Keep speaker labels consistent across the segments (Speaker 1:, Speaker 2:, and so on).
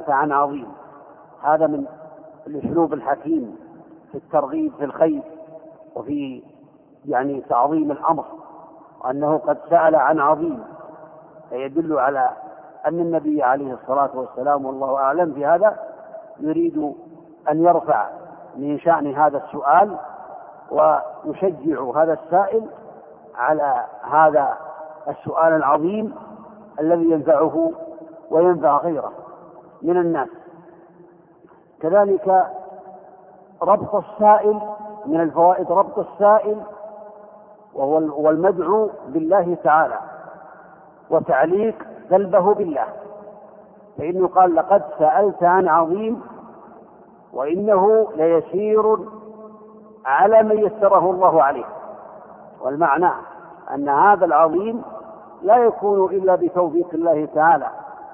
Speaker 1: سألت عن عظيم. هذا من الأسلوب الحكيم في الترغيب في الخير وفي تعظيم الأمر، أنه قد سأل عن عظيم، فيدل على أن النبي عليه الصلاة والسلام والله أعلم في هذا يريد أن يرفع من شأن هذا السؤال ويشجع هذا السائل على هذا السؤال العظيم الذي ينفعه وينفع غيره من الناس. كذلك ربط السائل، من الفوائد ربط السائل والمدعو بالله تعالى وتعليق قلبه بالله، فإنه قال لقد سألت عن عظيم وإنه ليسير على من يسره الله عليه. والمعنى أن هذا العظيم لا يكون إلا بتوفيق الله تعالى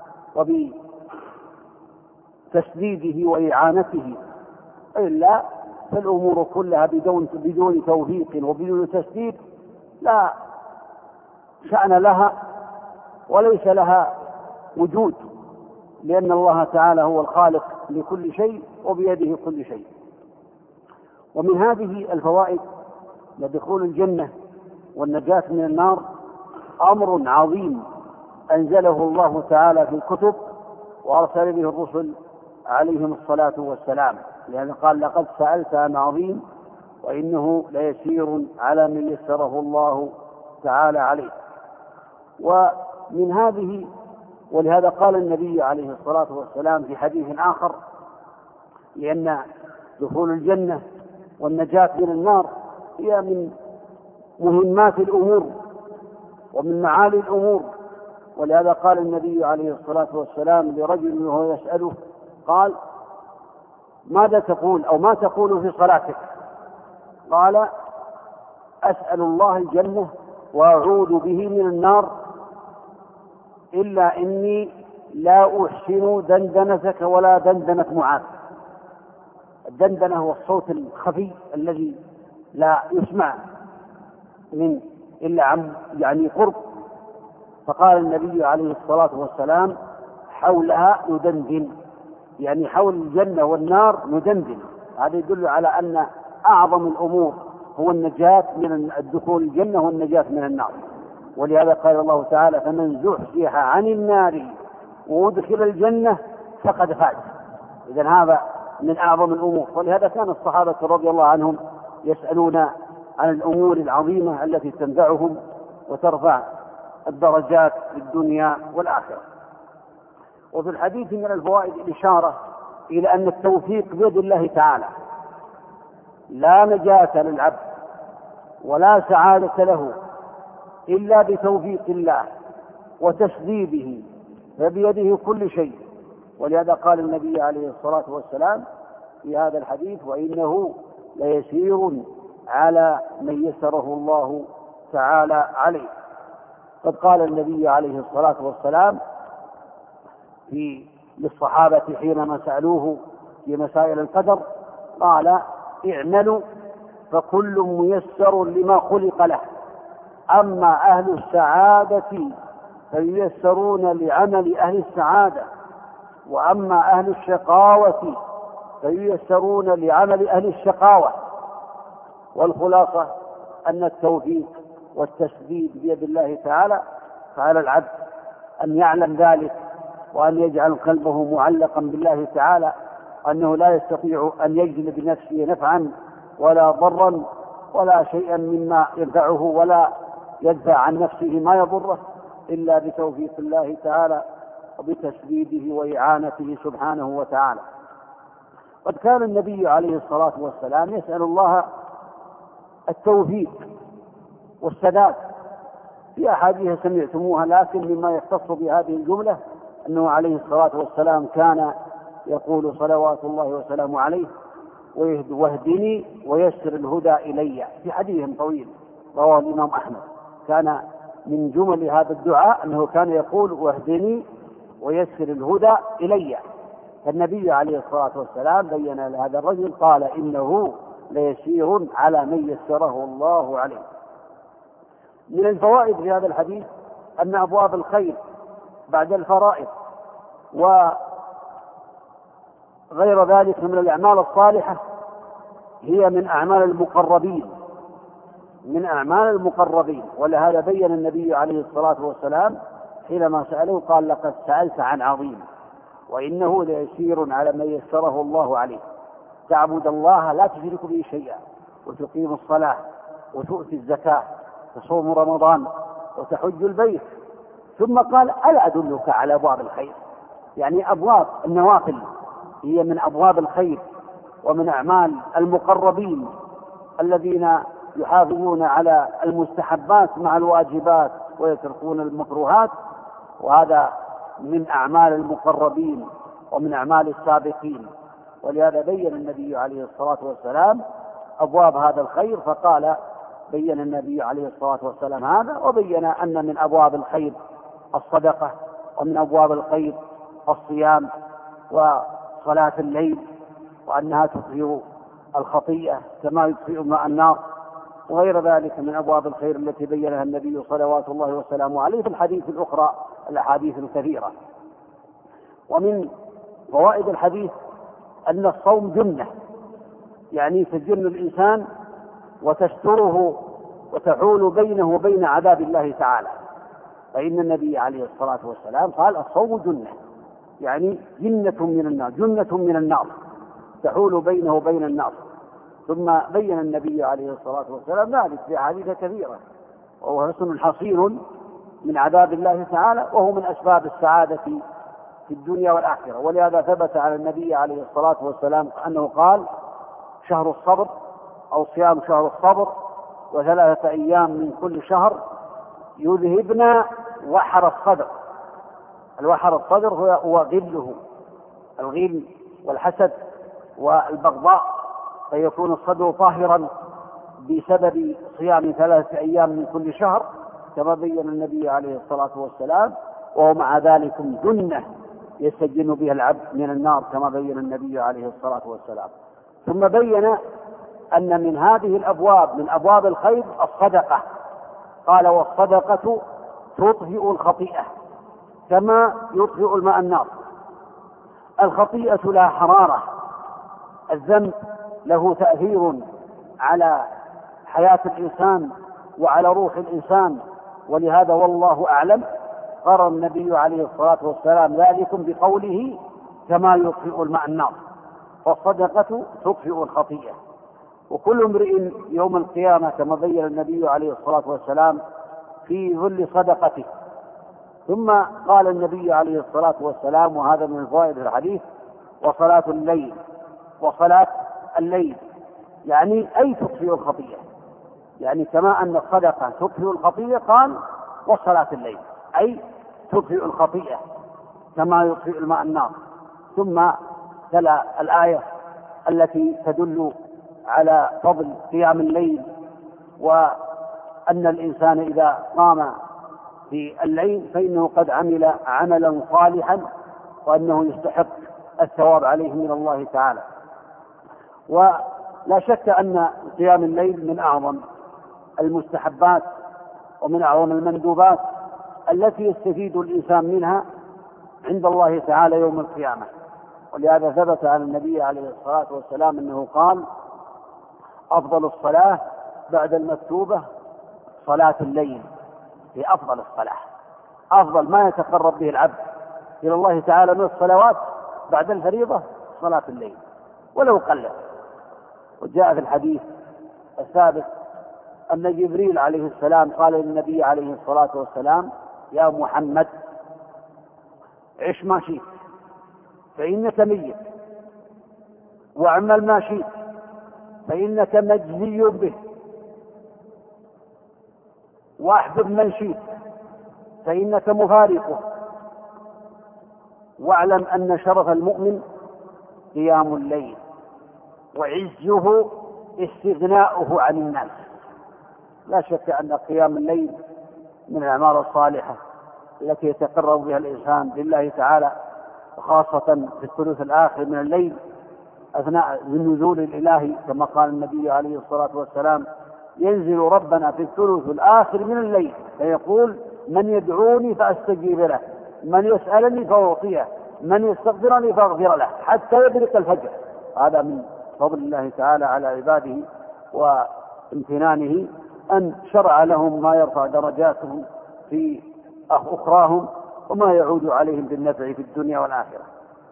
Speaker 1: وبتسديده وإعانته، إلا فالأمور كلها بدون توفيق وبدون تسديد لا شأن لها وليس لها وجود، لأن الله تعالى هو الخالق لكل شيء وبيده كل شيء. ومن هذه الفوائد لدخول الجنة والنجاة من النار أمر عظيم أنزله الله تعالى في الكتب وأرسل به الرسل عليهم الصلاة والسلام، لأن قال لقد سألت عن عظيم وإنه ليسير على من يسره الله تعالى عليه. ومن هذه، ولهذا قال النبي عليه الصلاة والسلام في حديث آخر، لأن دخول الجنة والنجاة من النار هي من مهمات الأمور ومن معالي الأمور، ولهذا قال النبي عليه الصلاة والسلام لرجل وهو يسأله قال ماذا تقول أو ما تقول في صلاتك؟ قال أسأل الله الجنة وأعوذ به من النار إلا إني لا أحسن دندنتك ولا دندنة معاذ. الدندنة هو الصوت الخفي الذي لا يسمع من إلا عن قرب، فقال النبي عليه الصلاة والسلام حولها ندندن، يعني حول الجنة والنار ندندن. هذا يدل على أن أعظم الأمور هو النجاة من الدخول الجنة والنجاة من النار. ولهذا قال الله تعالى فمن زحزح عن النار وادخل الجنة فقد فاز. إذن هذا من أعظم الأمور، ولهذا كان الصحابة رضي الله عنهم يسألون عن الأمور العظيمة التي تنفعهم وترفع الدرجات في الدنيا والآخرة. وفي الحديث من الفوائد الإشارة إلى أن التوفيق بيد الله تعالى، لا نجاة للعبد ولا سعادة له إلا بتوفيق الله وتسديده، فبيده كل شيء. ولهذا قال النبي عليه الصلاة والسلام في هذا الحديث وإنه ليسير على من يسره الله تعالى عليه. قد قال النبي عليه الصلاة والسلام للصحابة حينما سألوه في مسائل القدر قال اعملوا فكل ميسر لما خلق له، أما أهل السعادة فييسرون لعمل أهل السعادة، وأما أهل الشقاوة فييسرون لعمل أهل الشقاوة. والخلاصة أن التوفيق والتسديد بيد الله تعالى، فعلى العبد أن يعلم ذلك وأن يجعل قلبه معلقا بالله تعالى، أنه لا يستطيع أن يجلب بنفسه نفعا ولا ضرا ولا شيئا مما ينفعه ولا يدفع عن نفسه ما يضره إلا بتوفيق الله تعالى وبتسديده وإعانته سبحانه وتعالى. قد كان النبي عليه الصلاة والسلام يسأل الله التوفيق والسداد في أحاديث سمعتموها، لكن مما يختص بهذه الجملة أنه عليه الصلاة والسلام كان يقول صلوات الله وسلامه عليه واهدني ويسر الهدى إلي، في حديث طويل رواه الإمام أحمد. كان من جمل هذا الدعاء أنه كان يقول واهدني ويسر الهدى إلي. فالنبي عليه الصلاة والسلام بين لهذا الرجل قال إنه ليسير على من يسره الله عليه. من الفوائد في هذا الحديث أن أبواب الخير بعد الفرائض غير ذلك من الأعمال الصالحة هي من أعمال المقربين، من أعمال المقربين. ولهذا بين النبي عليه الصلاة والسلام حينما سأله قال: لقد سألت عن عظيم وإنه ليسير على من يسره الله عليه، تعبد الله لا تشرك به شيئا، وتقيم الصلاة، وتؤتي الزكاة، تصوم رمضان، وتحج البيت. ثم قال: ألا أدلك على أبواب الخير؟ يعني أبواب النوافل هي من أبواب الخير ومن أعمال المقربين الذين يحافظون على المستحبات مع الواجبات ويتركون المكروهات، وهذا من أعمال المقربين ومن أعمال السابقين. ولهذا بين النبي عليه الصلاة والسلام أبواب هذا الخير، فقال: بين النبي عليه الصلاة والسلام هذا، وبين أن من أبواب الخير الصدقة، ومن أبواب الخير الصيام وصلاة الليل، وأنها تطفئ الخطيئة كما يطفئ ماء النار، وغير ذلك من أبواب الخير التي بينها النبي صلوات الله وسلامه عليه في الحديث الأخرى، الأحاديث الكثيرة. ومن فوائد الحديث أن الصوم جنة، يعني تجن الإنسان وتستره وتحول بينه وبين عذاب الله تعالى. فإن النبي عليه الصلاة والسلام قال: الصوم جنة، يعني جنة من النار، جنة من النار تحول بينه وبين النار. ثم بين النبي عليه الصلاة والسلام ذلك في أحاديث كثيرة، وهو حصن حصين من عذاب الله تعالى، وهو من أسباب السعادة في الدنيا والآخرة. ولهذا ثبت على النبي عليه الصلاة والسلام أنه قال: شهر الصبر، أو صيام شهر الصبر، و3 أيام من كل شهر يذهبنا وحر الصدر. الوحر الصدر هو غله، الغل والحسد والبغضاء، فيكون الصدر طاهرا بسبب صيام 3 أيام من كل شهر كما بين النبي عليه الصلاة والسلام، وهو مع ذلك جنة يستجن بها العبد من النار كما بين النبي عليه الصلاة والسلام. ثم بين أن من هذه الأبواب من أبواب الخير الصدقة، قال: والصدقة تطفئ الخطيئة كما يطفئ الماء النار. الخطيئة لها حرارة، الذنب له تأثير على حياة الإنسان وعلى روح الإنسان، ولهذا والله أعلم قرر النبي عليه الصلاة والسلام ذلكم بقوله: كما يطفئ الماء النار. والصدقة تطفئ الخطيئة. وكل امرئ يوم القيامة كما بين النبي عليه الصلاة والسلام في ظل صدقته. ثم قال النبي عليه الصلاة والسلام، وهذا من فوائد الحديث: وصلاة الليل. وصلاة الليل يعني أي تطفئ الخطيئة، يعني كما أن الصدقة تطفئ الخطيئة قال: وصلاة الليل أي تطفئ الخطيئة كما يطفئ الماء النار. ثم تلا الآية التي تدل على فضل قيام الليل، وأن الإنسان إذا قام في الليل فإنه قد عمل عملا صالحا، وأنه يستحق الثواب عليه من الله تعالى. ولا شك أن قيام الليل من أعظم المستحبات ومن أعظم المندوبات التي يستفيد الإنسان منها عند الله تعالى يوم القيامة. ولهذا ثبت عن النبي عليه الصلاة والسلام أنه قال: أفضل الصلاة بعد المكتوبة صلاة الليل. هي أفضل الصلاة، أفضل ما يتقرب به العبد إلى الله تعالى من الصلوات بعد الفريضة صلاة الليل ولو قلت. وجاء في الحديث الثابت أن جبريل عليه السلام قال للنبي عليه الصلاة والسلام: يا محمد عش ما شئت فإنك ميت، واعمل ما شئت فإنك مجزي به، واحبب من شئت فإنك مفارقه، واعلم أن شرف المؤمن قيام الليل، وعزه استغناؤه عن الناس. لا شك أن قيام الليل من الأعمال الصالحة التي يتقرب بها الإنسان لله تعالى، وخاصة في الثلث الآخر من الليل أثناء النزول الإلهي، كما قال النبي عليه الصلاة والسلام: ينزل ربنا في الثلث الآخر من الليل فيقول: من يدعوني فأستجيب له، من يسألني فأعطيه، من يستغفرني فاغفر له حتى يدرك الفجر. هذا من فضل الله تعالى على عباده وامتنانه أن شرع لهم ما يرفع درجاتهم في أخراهم وما يعود عليهم بالنفع في الدنيا والآخرة.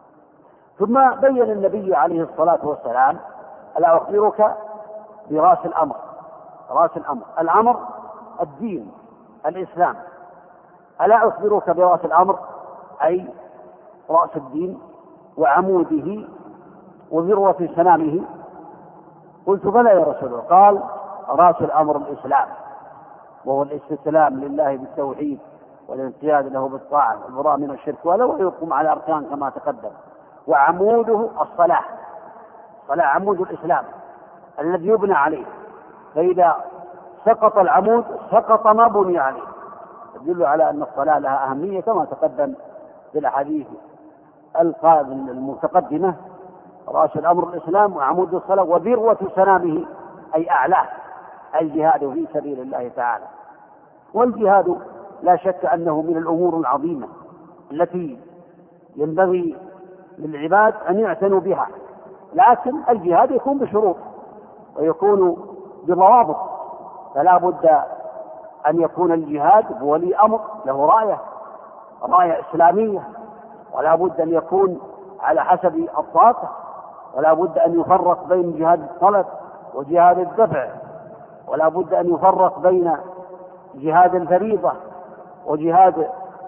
Speaker 1: ثم بين النبي عليه الصلاة والسلام: ألا أخبرك برأس الأمر. رأس الأمر، الأمر الدين الإسلام. ألا أخبرك برأس الأمر أي رأس الدين وعموده وذروة سنامه. قلت: بلى يا رسول الله. قال: رأس الأمر الإسلام، وهو الاستسلام لله بالتوحيد والانقياد له بالطاعة والبراءة من الشرك، ولو يقوم على أركان كما تقدم. وعموده الصلاة. الصلاة عمود الإسلام الذي يبنى عليه، فإذا سقط العمود سقط ما بني عليه. يدل على أن الصلاة لها أهمية كما تقدم في الأحاديث المتقدمة. رأس الأمر الإسلام وعمود الصلاة وذروة سنامه أي أعلاه الجهاد في سبيل الله تعالى. والجهاد لا شك أنه من الأمور العظيمة التي ينبغي للعباد أن يعتنوا بها، لكن الجهاد يكون بشروط ويكون بضوابط. فلا بد أن يكون الجهاد بولي أمر له راية إسلامية، ولا بد أن يكون على حسب الطاقة، ولا بد أن يفرق بين جهاد الطلب وجهاد الدفع، ولا بد أن يفرق بين جهاد الفريضة وجهاد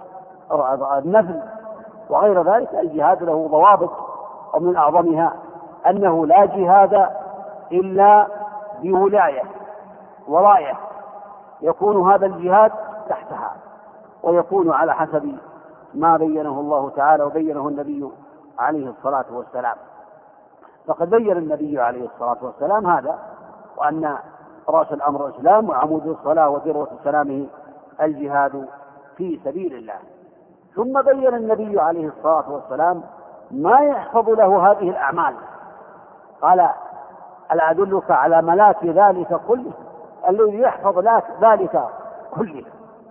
Speaker 1: النفل وغير ذلك. الجهاد له ضوابط، ومن أعظمها أنه لا جهاد إلا بولاية وراية يكون هذا الجهاد تحتها، ويكون على حسب ما بينه الله تعالى وبينه النبي عليه الصلاة والسلام. فقد بين النبي عليه الصلاة والسلام هذا، وأن رأس الأمر الإسلام وعمود الصلاة وذروة سلامه الجهاد في سبيل الله. ثم بين النبي عليه الصلاة والسلام ما يحفظ له هذه الأعمال. قال: ألا أدلك على ملاك ذلك كله، الذي يحفظ ذلك كله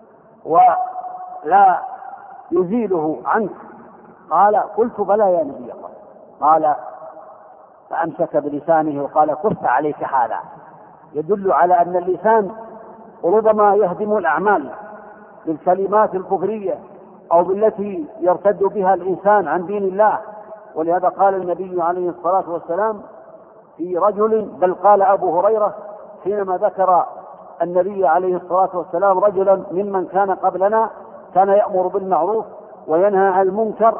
Speaker 1: ولا يزيله عنك؟ قال: قلت: بلى يا نبي الله. قال: فأمسك بلسانه وقال: كف عليك هذا. يدل على أن اللسان ربما يهدم الأعمال بالكلمات الكفرية أو بالتي يرتد بها الإنسان عن دين الله. ولهذا قال النبي عليه الصلاة والسلام في رجل، بل قال أبو هريرة حينما ذكر النبي عليه الصلاة والسلام رجلا ممن كان قبلنا كان يأمر بالمعروف وينهى عن المنكر،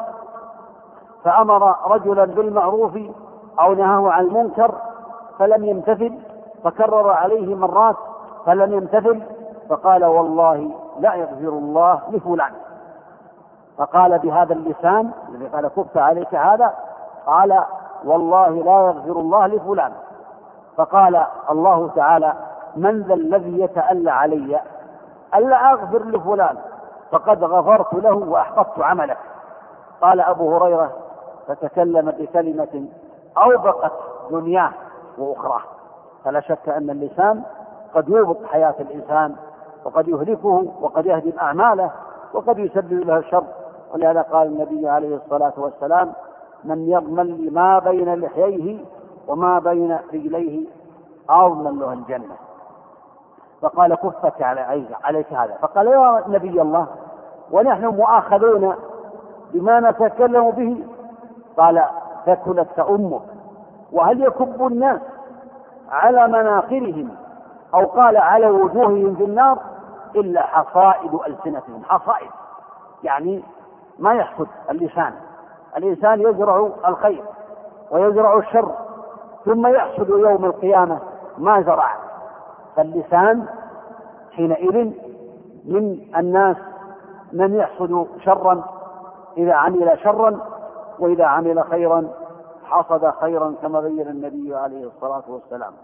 Speaker 1: فأمر رجلا بالمعروف أو نهاه عن المنكر فلم يمتثل، فكرر عليه مرات فلم يمتثل، فقال: والله لا يغفر الله لفلان. فقال بهذا اللسان الذي قال: كف عليك هذا، قال: والله لا يغفر الله لفلان. فقال الله تعالى: من ذا الذي يتألى علي ألا أغفر لفلان؟ فقد غفرت له وأحبطت عمله. قال أبو هريرة: فتكلم بكلمة أوبقت دنياه وأخراه. فلا شك أن اللسان قد يوبق حياة الإنسان، وقد يهلكه، وقد يهدم أعماله، وقد يسبب له الشر. ولهذا قال النبي عليه الصلاة والسلام: من يضمن لي ما بين لحييه وما بين رجليه أضمن له الجنة. فقال: كفك عليك هذا. فقال: يا نبي الله، ونحن مؤاخذون بما نتكلم به. قال: ثكلت أمك. وهل يكب الناس على مناخرهم أو قال على وجوههم في النار إلا حصائد ألسنتهم؟ حصائد يعني ما يحصد اللسان. الإنسان يزرع الخير ويزرع الشر ثم يحصد يوم القيامة ما زرع. فاللسان حينئذ من الناس من يحصد شرا إذا عمل شرا، وإذا عمل خيرا حصد خيرا، كما بين النبي عليه الصلاة والسلام.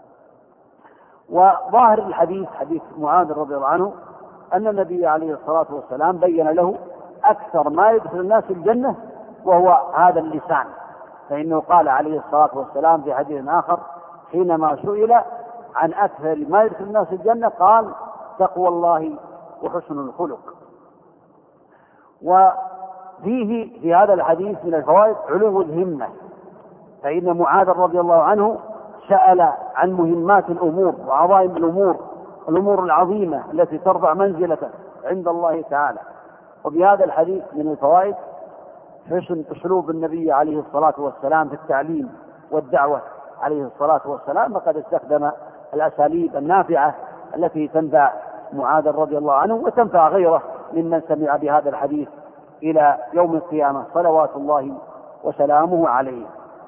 Speaker 1: وظاهر الحديث حديث معاذ رضي الله عنه أن النبي عليه الصلاة والسلام بين له أكثر ما يدخل الناس الجنة وهو هذا اللسان. فإنه قال عليه الصلاة والسلام في حديث آخر حينما سئل عن أكثر ما يدخل الناس الجنة قال: تقوى الله وحسن الخلق. فيه في هذا الحديث من الفوائد علو الهمة، فإن معاذ رضي الله عنه سأل عن مهمات الأمور وعظائم الأمور العظيمة التي ترفع منزلته عند الله تعالى. وبهذا الحديث من الفوائد حسن أسلوب النبي عليه الصلاة والسلام في التعليم والدعوة عليه الصلاة والسلام، فقد استخدم الأساليب النافعة التي تنفع معاذ رضي الله عنه وتنفع غيره ممن سمع بهذا الحديث إلى يوم القيامة صلوات الله وسلامه عليه.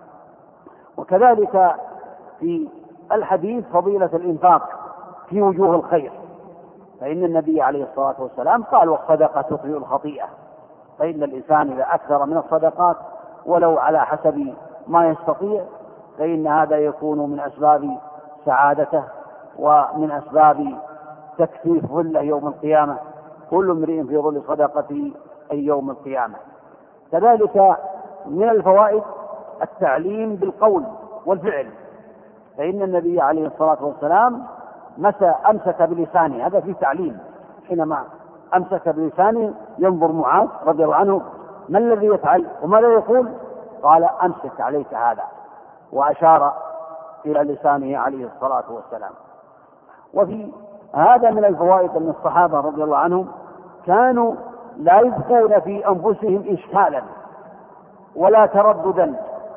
Speaker 1: وكذلك في الحديث فضيلة الإنفاق في وجوه الخير، فإن النبي عليه الصلاة والسلام قال والصدقة تطفئ الخطيئة، فإن الإنسان إذا أكثر من الصدقات ولو على حسب ما يستطيع فإن هذا يكون من أسباب سعادته ومن أسباب تكثيف ظله يوم القيامة، كل امرئ في ظل صدقته أي يوم القيامة. كذلك من الفوائد التعليم بالقول والفعل، فإن النبي عليه الصلاة والسلام أمسك بلسانه، هذا فيه تعليم، حينما أمسك بلسانه ينظر معاذ رضي الله عنه ما الذي يفعل وماذا يقول، قال أمسك عليك هذا، وأشار إلى لسانه عليه الصلاة والسلام. وفي هذا من الفوائد أن الصحابة رضي الله عنهم كانوا لا يبقون في أنفسهم إشكالا ولا ترددا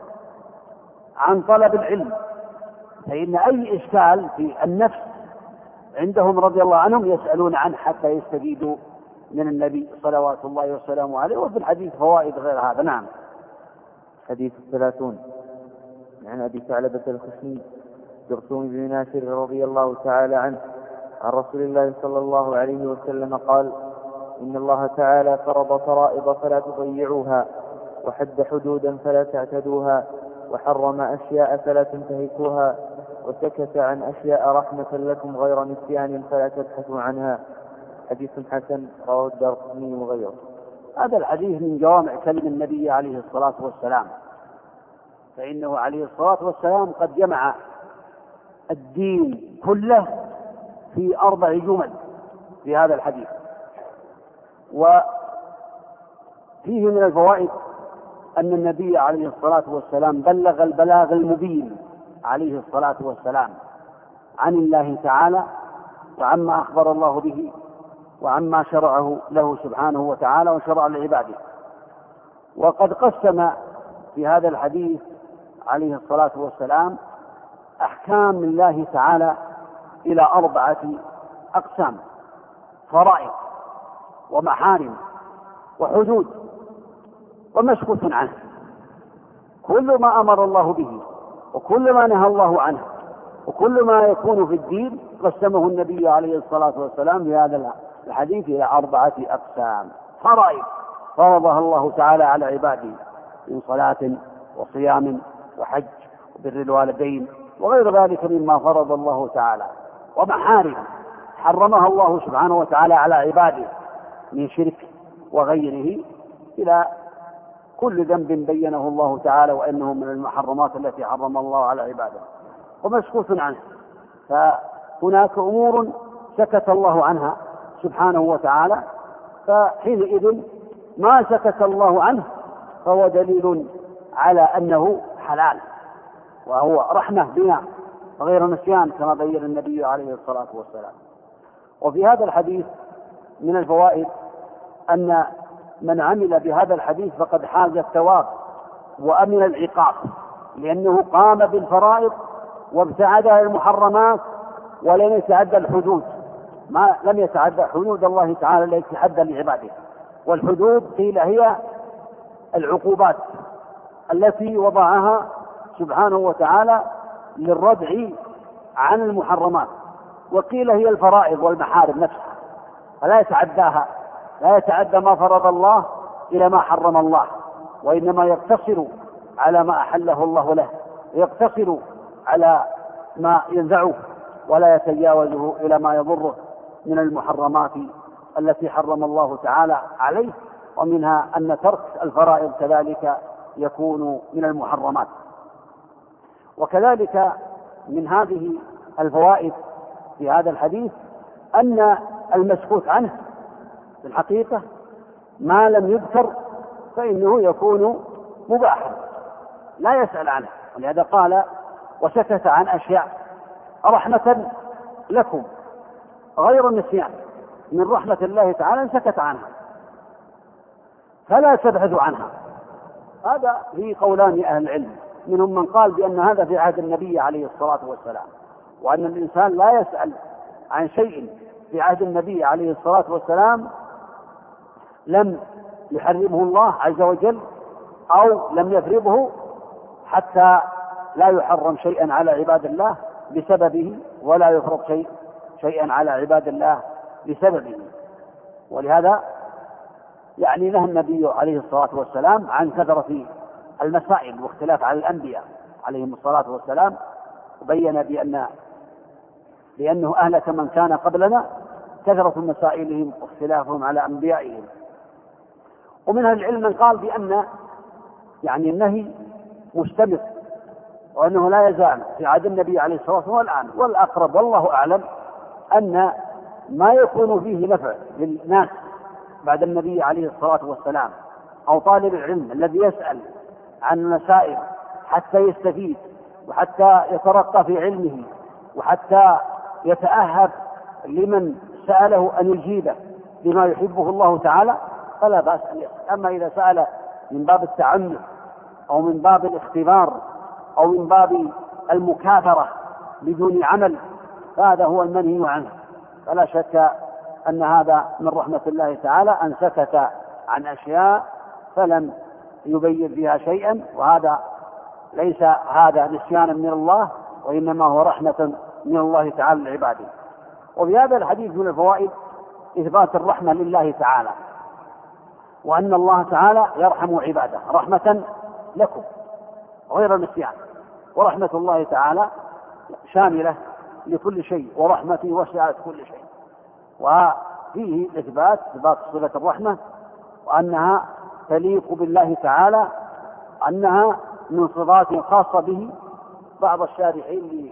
Speaker 1: عن طلب العلم، فإن أي إشكال في النفس عندهم رضي الله عنهم يسألون عنه حتى يستفيدوا من النبي صلوات الله وسلامه عليه. وفي الحديث فوائد غير هذا. نعم.
Speaker 2: حديث 30 عن أبي ثعلبة الخشني جرثوم بن ناشر رضي الله تعالى عنه عن رسول الله صلى الله عليه وسلم قال: إن الله تعالى فرض فرائض فلا تضيعوها، وحد حدودا فلا تعتدوها، وحرم أشياء فلا تنتهكوها، وسكت عن أشياء رحمة لكم غير نسيان فلا تبحثوا عنها. حديث حسن رواه الدارقطني وغيره.
Speaker 1: هذا الحديث من جوامع كلم النبي عليه الصلاة والسلام، فإنه عليه الصلاة والسلام قد جمع الدين كله في 4 جمل في هذا الحديث. وفيه من الفوائد أن النبي عليه الصلاة والسلام بلغ البلاغ المبين عليه الصلاة والسلام عن الله تعالى وعما أخبر الله به وعما شرعه له سبحانه وتعالى وشرع لعباده. وقد قسم في هذا الحديث عليه الصلاة والسلام أحكام الله تعالى إلى 4 أقسام: فرائض ومحارم وحدود ومسكوت عنه. كل ما أمر الله به وكل ما نهى الله عنه وكل ما يكون في الدين قسمه النبي عليه الصلاة والسلام في هذا الحديث إلى 4 أقسام: فرائض فرضها الله تعالى على عباده من صلاة وصيام وحج وبر الوالدين وغير ذلك مما فرض الله تعالى، ومحارم حرمها الله سبحانه وتعالى على عباده من شرك وغيره، إلى كل ذنب بينه الله تعالى وأنه من المحرمات التي حرم الله على عباده، ومسكوت عنه. فهناك أمور سكت الله عنها سبحانه وتعالى، فحينئذ ما سكت الله عنه فهو دليل على أنه حلال وهو رحمة بنا غير نسيان كما بين النبي عليه الصلاة والسلام. وفي هذا الحديث من الفوائد أن من عمل بهذا الحديث فقد حاز الثواب وأمن العقاب، لأنه قام بالفرائض وابتعد عن المحرمات ولم يتعدى الحدود، لم يتعدى حدود الله تعالى التي حد لعباده. والحدود قيل هي العقوبات التي وضعها سبحانه وتعالى للردع عن المحرمات، وقيل هي الفرائض والمحارم نفسها، فلا يتعداها، لا يتعدى ما فرض الله إلى ما حرم الله، وإنما يقتصر على ما أحله الله له، يقتصر على ما ينفعه ولا يتجاوزه إلى ما يضره من المحرمات التي حرم الله تعالى عليه. ومنها أن ترك الفرائض كذلك يكون من المحرمات. وكذلك من هذه الفوائد في هذا الحديث أن المسكوت عنه في الحقيقة ما لم يذكر فإنه يكون مباحا لا يسأل عنه. ولهذا قال وسكت عن أشياء رحمة لكم غير النسيان، من رحمة الله تعالى أن سكت عنها فلا تبحثوا عنها. هذا في قولان أهل العلم، منهم من قال بأن هذا في عهد النبي عليه الصلاة والسلام، وأن الإنسان لا يسأل عن شيء في عهد النبي عليه الصلاة والسلام لم يحرمه الله عز وجل أو لم يفرضه، حتى لا يحرم شيئا على عباد الله بسببه ولا يفرض شيئا على عباد الله بسببه. ولهذا يعني نهى النبي عليه الصلاة والسلام عن كثرة المسائل واختلاف على الأنبياء عليهم الصلاة والسلام، وبين بأنه أهلك من كان قبلنا كثرة مسائلهم واختلافهم على أنبيائهم. ومن أهل العلم من قال بأن يعني النهي مستمر، وأنه لا يزال في عهد النبي عليه الصلاة والسلام والآن. والأقرب والله أعلم أن ما يكون فيه نفع للناس بعد النبي عليه الصلاة والسلام أو طالب العلم الذي يسأل عن المسائل حتى يستفيد وحتى يترقى في علمه وحتى يتأهب لمن سأله أن يجيبه بما يحبه الله تعالى، فلا بأس أن يسأل. أما إذا سأل من باب التعنت أو من باب الاختبار أو من باب المكاثرة بدون عمل فهذا هو المنهي عنه. فلا شك أن هذا من رحمة الله تعالى أن سكت عن أشياء فلم يبين فيها شيئا، وهذا ليس هذا نسيانا من الله، وإنما هو رحمة من الله تعالى لعباده. وفي هذا الحديث من الفوائد إثبات الرحمة لله تعالى، وأن الله تعالى يرحم عباده رحمة لكم غير النسيان. ورحمة الله تعالى شاملة لكل شيء، ورحمته وسعت كل شيء. وفيه إثبات صفة الرحمة، وأنها تليق بالله تعالى، أنها من صفات خاصة به. بعض الشارحين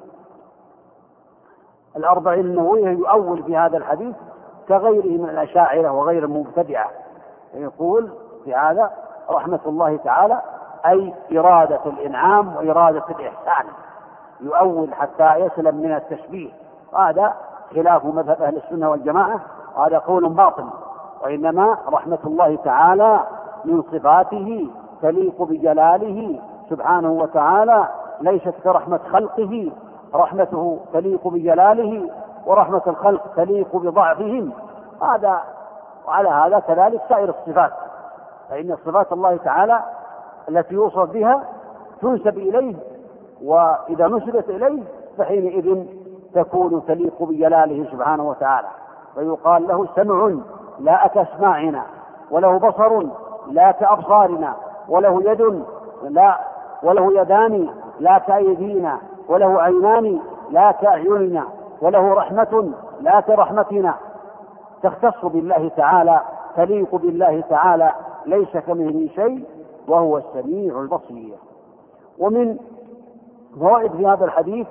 Speaker 1: للأربعين النووية يؤول في هذا الحديث كغيره من الأشاعرة وغير المبتدعة، يقول في هذا رحمة الله تعالى أي إرادة الإنعام وإرادة الإحسان، يؤول حتى يسلم من التشبيه. هذا خلاف مذهب أهل السنة والجماعة، وهذا قول باطل. وإنما رحمة الله تعالى من صفاته تليق بجلاله سبحانه وتعالى، ليست كرحمة خلقه. رحمته تليق بجلاله، ورحمة الخلق تليق بضعفهم. هذا وعلى هذا كذلك سائر الصفات، فإن صفات الله تعالى التي يوصف بها تنسب إليه، وإذا نسبت إليه فحينئذ تكون تليق بجلاله سبحانه وتعالى. فيقال له سمع لا كأسماعنا، وله بصر لا كأبصارنا، وله يد وله يدان لا كأيدينا، وله عينان لا كأعيننا، وله رحمة لا كرحمتنا. تختص بالله تعالى، تليق بالله تعالى، ليس كمثله شيء وهو السميع البصير. ومن فوائد في هذا الحديث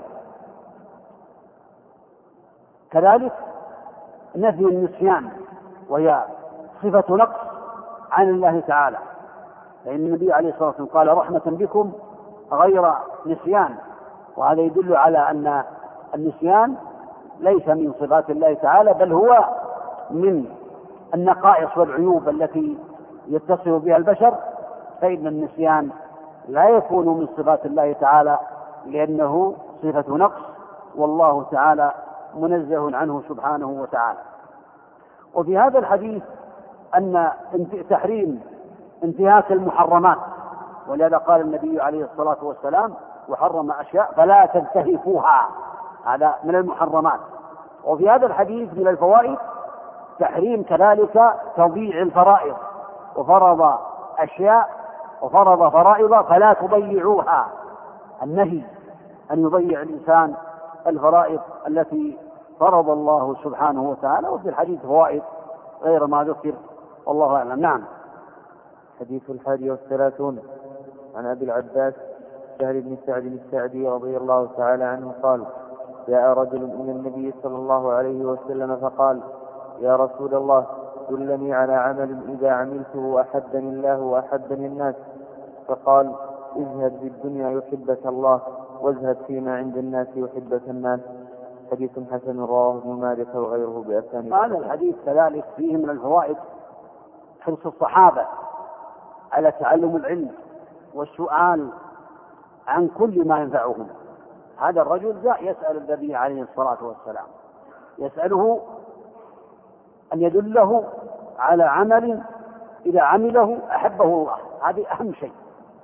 Speaker 1: كذلك نفي النسيان، وهي صفة نقص عن الله تعالى، لأن النبي عليه الصلاة والسلام قال رحمة بكم غير نسيان. وهذا يدل على أن النسيان ليس من صفات الله تعالى، بل هو من النقائص والعيوب التي يتصف بها البشر. فإن النسيان لا يكون من صفات الله تعالى، لأنه صفة نقص، والله تعالى منزه عنه سبحانه وتعالى. وفي هذا الحديث أن تحريم انتهاك المحرمات، ولهذا قال النبي عليه الصلاة والسلام وحرم أشياء فلا تنتهكوها، هذا من المحرمات. وفي هذا الحديث من الفوائد تحريم كذلك تضييع الفرائض، وفرض أشياء وفرض فرائض فلا تضيعوها، النهي أن يضيع الإنسان الفرائض التي فرض الله سبحانه وتعالى. وفي الحديث فوائد غير ما ذكر، والله أعلم. نعم.
Speaker 2: حديث 31 عن أبي العباس سهل بن سعد السعدي رضي الله تعالى عنه قال: جاء رجل إلى النبي صلى الله عليه وسلم فقال: يا رسول الله، دلني على عمل إذا عملته أحبني الله وأحبني الناس. فقال اذهب في الدنيا يحبك الله واذهب فيما عند الناس يحبك الناس. حديث حسن رواه ابن ماجه وغيره بأسانيد.
Speaker 1: هذا الحديث كذلك فيه من الفوائد حرص الصحابة على تعلم العلم والسؤال عن كل ما ينفعهم. هذا الرجل جاء يسأل النبي عليه الصلاة والسلام، يسأله أن يدله على عمل إذا عمله أحبه الله، هذه أهم شيء،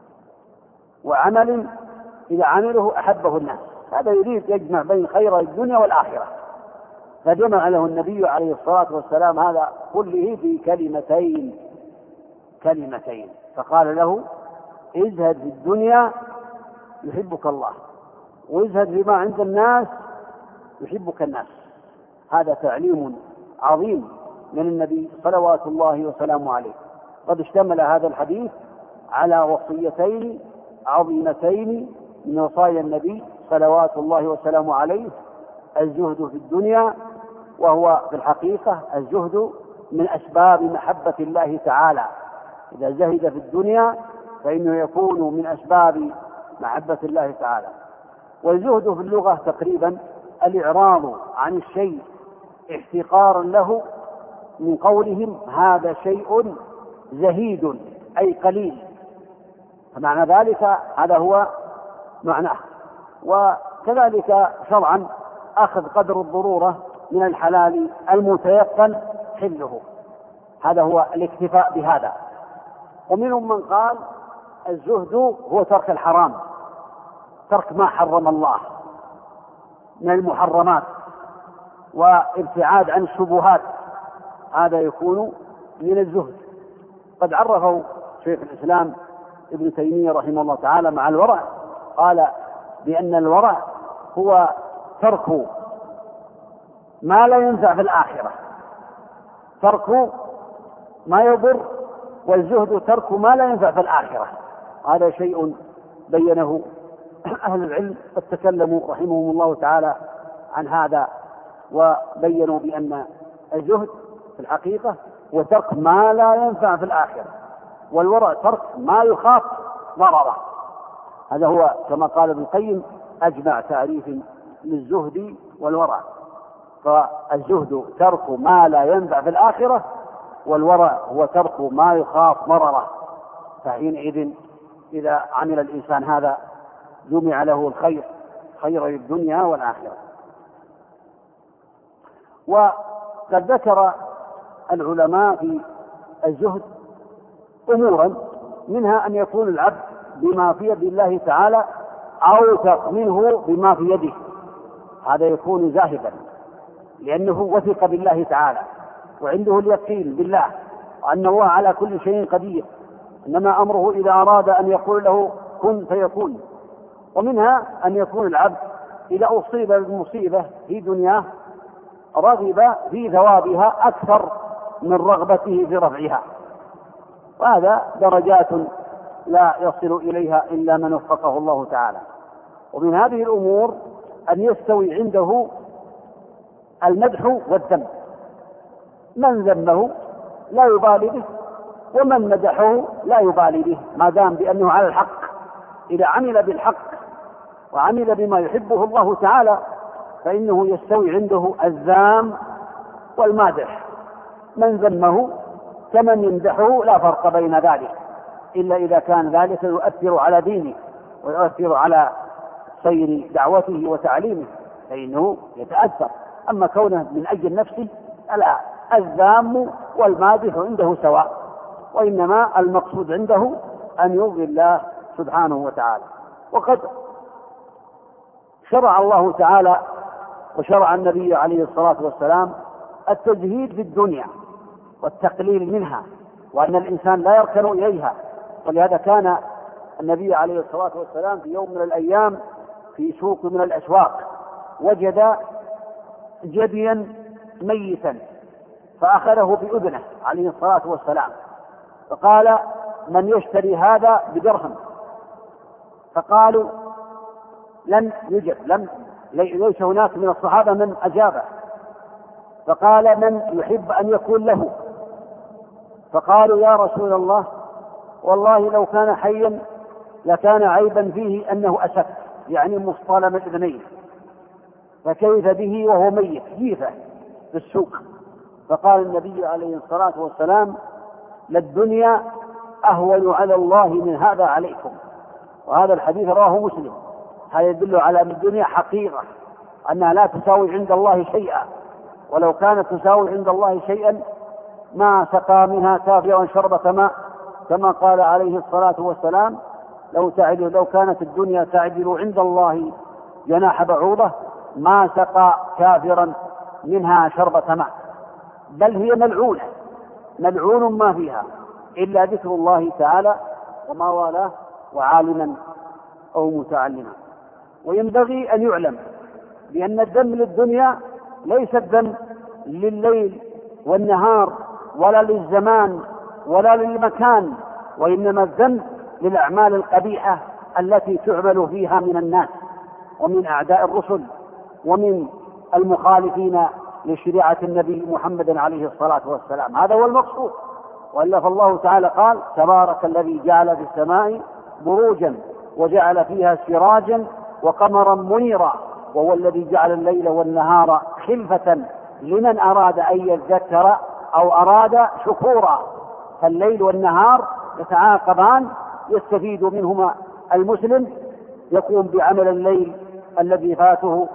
Speaker 1: وعمل إذا عمله أحبه الناس. هذا يريد يجمع بين خير الدنيا والآخرة، فجمع له النبي عليه الصلاة والسلام هذا كله في كلمتين، فقال له اذهب في الدنيا يحبك الله واذهب بما عند الناس يحبك الناس. هذا تعليم عظيم من النبي صلوات الله وسلامه عليه. قد اشتمل هذا الحديث على وصيتين عظيمتين من وصايا النبي صلوات الله وسلامه عليه: الزهد في الدنيا، وهو في الحقيقة الزهد من أسباب محبة الله تعالى. إذا زهد في الدنيا فإنه يكون من أسباب محبة الله تعالى. والزهد في اللغة تقريبا الإعراض عن الشيء احتقارا له، من قولهم هذا شيء زهيد أي قليل، فمعنى ذلك هذا هو معناه. وكذلك شرعا أخذ قدر الضرورة من الحلال المتيقن حله، هذا هو الاكتفاء بهذا. ومنهم من قال الزهد هو ترك الحرام، ترك ما حرم الله من المحرمات وابتعاد عن الشبهات، هذا يكون من الزهد. قد عرفه شيخ الإسلام ابن تيمية رحمه الله تعالى مع الورع، قال بأن الورع هو ترك ما لا ينفع في الآخرة، ترك ما يضر، والزهد ترك ما لا ينفع في الآخرة. هذا شيء بينه أهل العلم قد تكلموا رحمهم الله تعالى عن هذا، وبينوا بأن الزهد في الحقيقة هو ترك ما لا ينفع في الآخرة، والورع ترك ما يخاف ضرره. هذا هو كما قال ابن القيم أجمع تعريف للزهد والورع، فالزهد ترك ما لا ينفع في الآخرة، والورع هو ترك ما يخاف ضرره. فحينئذ إذا عمل الإنسان هذا جمع له الخير، خير الدنيا والآخرة. وقد ذكر العلماء في الزهد أمورا، منها أن يكون العبد بما في يد الله تعالى أوثق منه بما في يده، هذا يكون زاهدا لأنه وثق بالله تعالى وعنده اليقين بالله وأن الله على كل شيء قدير، إنما أمره إذا أراد أن يقول له كن فيكون. ومنها أن يكون العبد إذا أصيب بالمصيبة في دنياه رغب في ثوابها أكثر من رغبته في رفعها، وهذا درجات لا يصل إليها إلا من وفقه الله تعالى. ومن هذه الأمور أن يستوي عنده المدح والذم، من ذمه لا يبالي به، ومن مدحه لا يبالي به، ما دام بأنه على الحق. إذا عمل بالحق وعمل بما يحبه الله تعالى فإنه يستوي عنده الذام والمادح، من ذمه كمن يمدحه لا فرق بين ذلك، إلا إذا كان ذلك يؤثر على دينه ويؤثر على سير دعوته وتعليمه فإنه يتأثر. أما كونه من أجل نفسه لا، الذام والمادح عنده سواء، وإنما المقصود عنده أن يرضي الله سبحانه وتعالى. وقد شرع الله تعالى وشرع النبي عليه الصلاة والسلام التزهيد في الدنيا والتقليل منها، وأن الإنسان لا يركن إليها. ولهذا كان النبي عليه الصلاة والسلام في يوم من الأيام في سوق من الأسواق وجد جديا ميتا فأخذه بأذنه عليه الصلاة والسلام، فقال من يشتري هذا بدرهم؟ فقالوا لن يجب، ليس هناك من الصحابة من أجابه، فقال من يحب أن يكون له؟ فقالوا يا رسول الله والله لو كان حيا لكان عيبا فيه أنه أسك، يعني مصطلم الإذنين، فكيف به وهو ميت جيفة في السوق؟ فقال النبي عليه الصلاة والسلام للدنيا أهون على الله من هذا عليكم. وهذا الحديث رواه مسلم. هذا يدل على أن الدنيا حقيقة، أنها لا تساوي عند الله شيئا، ولو كانت تساوي عند الله شيئا ما سقى منها كافرا شربة ماء، كما قال عليه الصلاة والسلام لو كانت الدنيا تعدل عند الله جناح بعوضة ما سقى كافرا منها شربة ماء، بل هي ملعونة، ملعون ما فيها إلا ذكر الله تعالى وما والاه وعالما أو متعلما. وينبغي أن يعلم بأن الذم للدنيا ليس الذم لليل والنهار ولا للزمان ولا للمكان، وإنما الذم للأعمال القبيحة التي تعمل فيها من الناس ومن أعداء الرسل ومن المخالفين لشريعة النبي محمد عليه الصلاة والسلام. هذا هو المقصود. وإلا فالله تعالى قال تبارك الذي جعل في السماء بروجا وجعل فيها سراجا وقمرا منيرا وهو الذي جعل الليل والنهار خلفة لمن أراد أن يذكر أو أراد شكورا. فالليل والنهار يتعاقبان، يستفيد منهما المسلم، يقوم بعمل الليل الذي فاته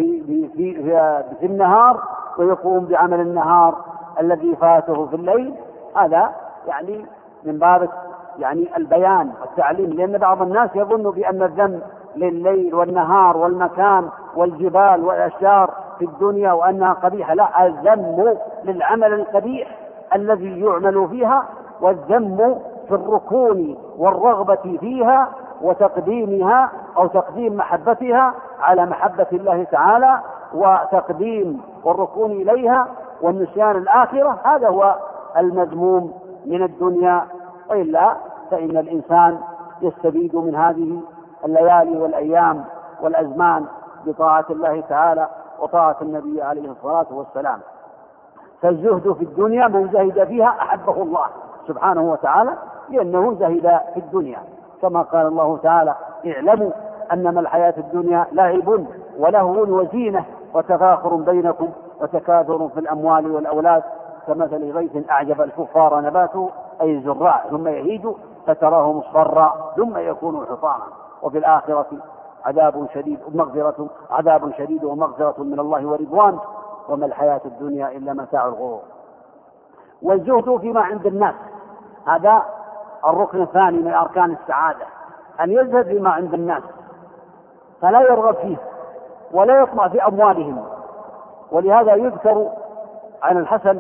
Speaker 1: في النهار، ويقوم بعمل النهار الذي فاته في الليل. هذا يعني من باب يعني البيان والتعليم، لأن بعض الناس يظن بأن الذم لليل والنهار والمكان والجبال والأشجار في الدنيا وأنها قبيحة. لا، الذم للعمل القبيح الذي يعمل فيها، والذم في الركون والرغبة فيها وتقديمها أو تقديم محبتها على محبة الله تعالى، وتقديم والركون إليها والنسيان الآخرة. هذا هو المذموم من الدنيا. وإلا فإن الإنسان يستفيد من هذه الليالي والأيام والأزمان بطاعة الله تعالى وطاعة النبي عليه الصلاة والسلام. فالزهد في الدنيا من زهد فيها أحبه الله سبحانه وتعالى، لأنه زهد في الدنيا، كما قال الله تعالى اعلموا أنما الحياة الدنيا لعب ولهو وزينة وتفاخر بينكم وتكاثر في الأموال والأولاد كمثل غيث أعجب الكفار نباته، أي الزراع، ثم يهيج فتراه مصفرا ثم يكون حطاما، وفي الآخرة عذاب شديد ومغفرة من الله ورضوان، وما الحياة الدنيا إلا متاع الغرور. والزهد فيما عند الناس، هذا الركن الثاني من أركان السعادة، أن يزهد فيما عند الناس فلا يرغب فيه ولا يطمع في أموالهم. ولهذا يذكر عن الحسن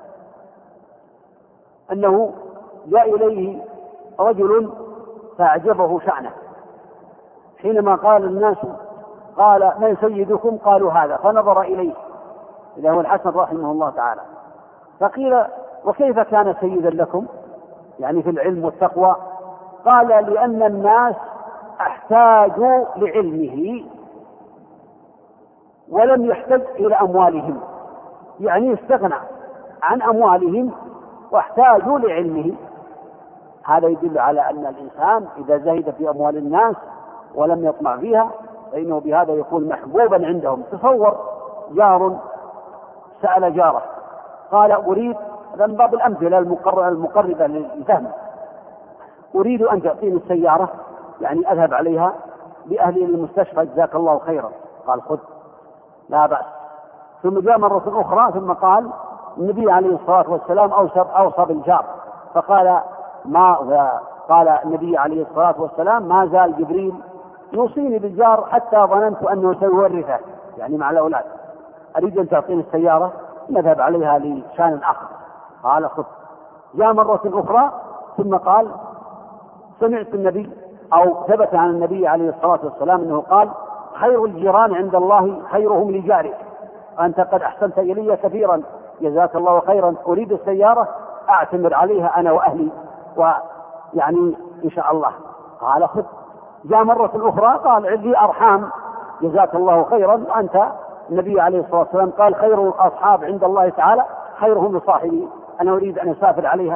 Speaker 1: أنه جاء إليه رجل فأعجبه شأنه، حينما قال الناس قال من سيدكم؟ قالوا هذا، فنظر إليه إذا هو الحسن رحمه الله تعالى، فقيل وكيف كان سيدا لكم يعني في العلم والتقوى؟ قال لأن الناس احتاجوا لعلمه ولم يحتج إلى أموالهم، يعني استغنى عن أموالهم واحتاجوا لعلمه. هذا يدل على أن الإنسان إذا زهد في أموال الناس ولم يطمع فيها فإنه بهذا يكون محبوبا عندهم. تصور جار سأل جاره قال أريد، هذا من باب الأمثلة المقربة للفهم، أريد أن تعطيني السيارة يعني أذهب عليها بأهلي للمستشفى جزاك الله خيرا. قال خذ لا بأس. ثم جاء مرة أخرى ثم قال النبي عليه الصلاة والسلام أوصى بالجار، فقال قال النبي عليه الصلاة والسلام ما زال جبريل يوصيني بالجار حتى ظننت أنه سيورثه يعني مع الأولاد، أريد أن تعطيني السيارة نذهب عليها لشان آخر. قال خذ. جاء مرة أخرى ثم قال سمعت النبي أو ثبت عن النبي عليه الصلاة والسلام أنه قال خير الجيران عند الله خيرهم لجارك، أنت قد أحسنت إلي كثيرا جزاك الله خيرا، أريد السيارة أعتمر عليها أنا وأهلي ويعني إن شاء الله. قال خذ. جاء مرة أخرى قال عندي أرحام جزاك الله خيرا، وأنت النبي عليه الصلاة والسلام قال خير الأصحاب عند الله تعالى خيرهم لصاحبه، أنا أريد أن أسافر عليها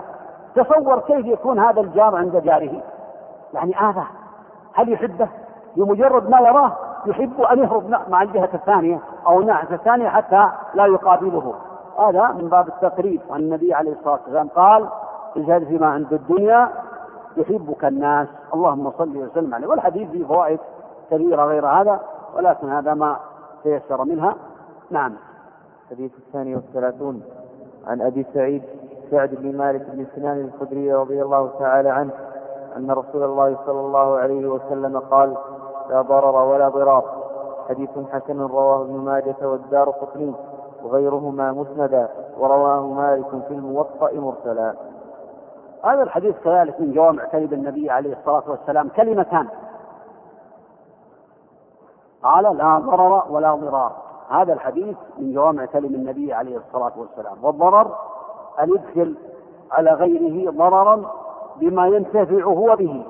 Speaker 1: تصور كيف يكون هذا الجار عند جاره، يعني آذى، هل يحبه؟ بمجرد ما يراه يحب أن يهرب مع الجهة الثانية أو الناحية الثانية حتى لا يقابله. هذا من باب التقريب. والنبي عليه الصلاة والسلام قال: اجهد فيما عند الدنيا يحبك الناس. اللهم صل وسلم عليه. والحديث فيه فوائد كثيرة غير هذا، ولكن هذا ما تيسر منها. نعم.
Speaker 2: الحديث 32 عن أبي سعد بن مالك بن سنان الخدري رضي الله تعالى عنه أن رسول الله صلى الله عليه وسلم قال: لا ضرر ولا ضرار. حديث حسن رواه ابن ماجة والدارقطني وغيرهما مسندا، ورواه مالك في الموطأ مرسلا.
Speaker 1: هذا الحديث كذلك من جوامع كلم النبي عليه الصلاة والسلام، كلمتان قال: لا ضرر ولا ضرار. هذا الحديث من جوامع كلم النبي عليه الصلاة والسلام. والضرر أن يدخل على غيره ضررا بما ينتفع هو به،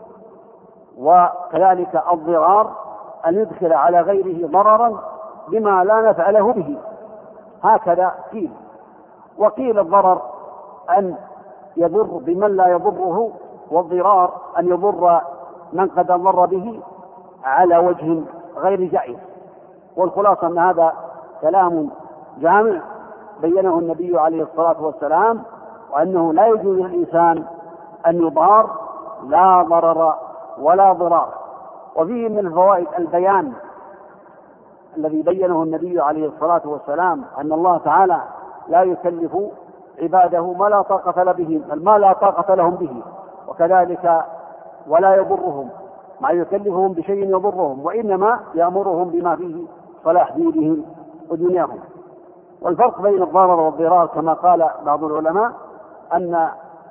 Speaker 1: وكذلك الضرار أن يدخل على غيره ضررا بما لا نفع له به، هكذا قيل. وقيل الضرر أن يضر بمن لا يضره، والضرار أن يضر من قد ضر به على وجه غير جائز. والخلاصة أن هذا كلام جامع بينه النبي عليه الصلاة والسلام، وأنه لا يجوز للإنسان أن يضار، لا ضرر ولا ضرار. وفيه من الفوائد البيان الذي بينه النبي عليه الصلاة والسلام، أن الله تعالى لا يكلف عباده ما لا طاقة لهم به، وكذلك ولا يضرهم ما يكلفهم بشيء يضرهم، وإنما يأمرهم بما فيه صلاح دينهم ودنياهم. والفرق بين الضرر والضرار كما قال بعض العلماء أن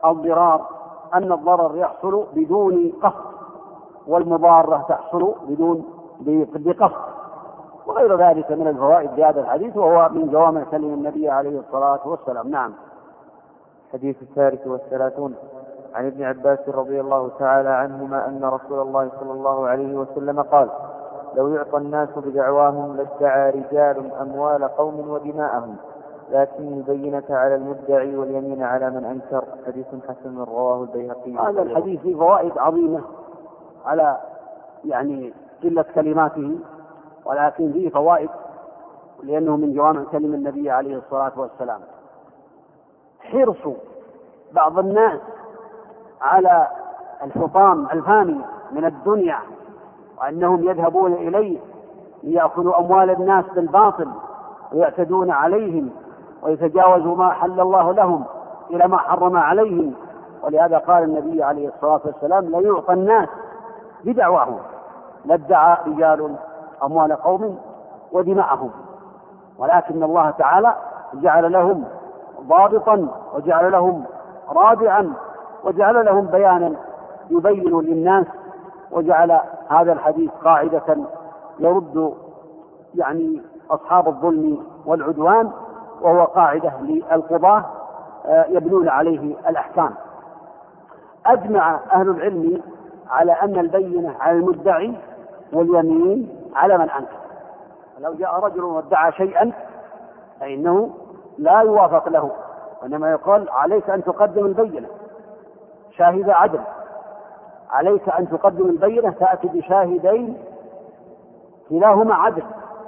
Speaker 1: الضرر يحصل بدون قصد، والمضارة تحصل بقصد، وغير ذلك من الفوائد في هذا الحديث، وهو من جوامع كلم النبي عليه الصلاة والسلام. نعم.
Speaker 2: حديث 33 عن ابن عباس رضي الله تعالى عنهما أن رسول الله صلى الله عليه وسلم قال: لو يعطى الناس بدعواهم لادعى رجال أموال قوم ودماءهم، لكن البينة على المدعي واليمين على من أنكر. حديث حسن رواه البيهقي.
Speaker 1: هذا الحديث فيه فوائد عظيمة على قلة كلماته، ولكن فيه فوائد لأنه من جوامع كلم النبي عليه الصلاة والسلام. حرص بعض الناس على الحطام الفاني من الدنيا، وأنهم يذهبون إليه ليأخذوا أموال الناس بالباطل ويعتدون عليهم ويتجاوزوا ما حل الله لهم إلى ما حرم عليهم. ولهذا قال النبي عليه الصلاة والسلام: لا يعطى الناس بدعواهم لادعى رجال أموال قوم ودماءهم، ولكن الله تعالى جعل لهم ضابطا وجعل لهم رادعا وجعل لهم بيانا يبين للناس، وجعل هذا الحديث قاعدة يرد أصحاب الظلم والعدوان، وهو قاعدة للقضاة يبنون عليه الأحكام. أجمع أهل العلم على أن البينة على المدعي واليمين على من أنكر. لو جاء رجل وادعى شيئا فإنه لا يوافق له، وإنما يقول: عليك أن تقدم البينة، شاهد عدل، عليك أن تقدم البينة، تأتي بشاهدين كلاهما عدل.